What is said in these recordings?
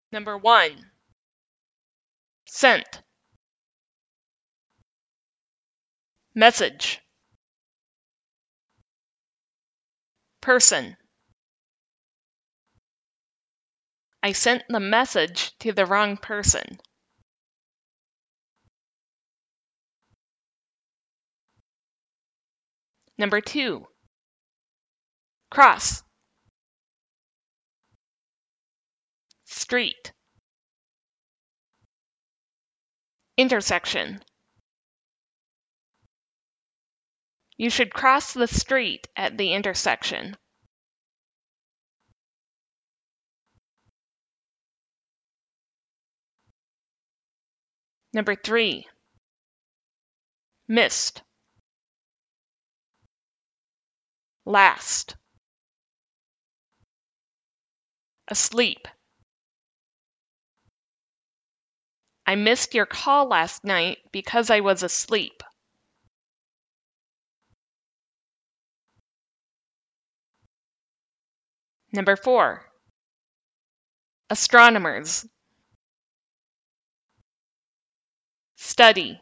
Number 1. Sent. Message. Person. I sent the message to the wrong person. Number 2. Cross. Street. Intersection. You should cross the street at the intersection. Number 3. Missed. Last. Asleep. I missed your call last night because I was asleep. Number 4. Astronomers. Study.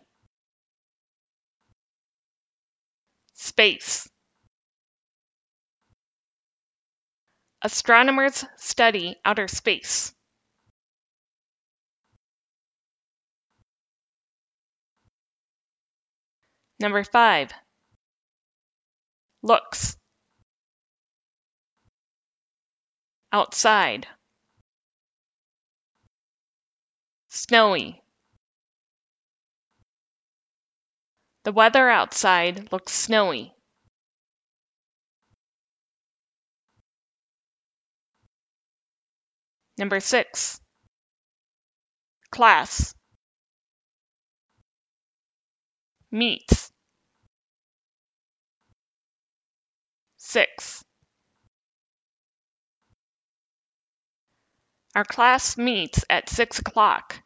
Space. Astronomers study outer space. Number 5. Looks. Outside. Snowy. The weather outside looks snowy. Number 6. Class. Meets. 6. Our class meets at 6 o'clock.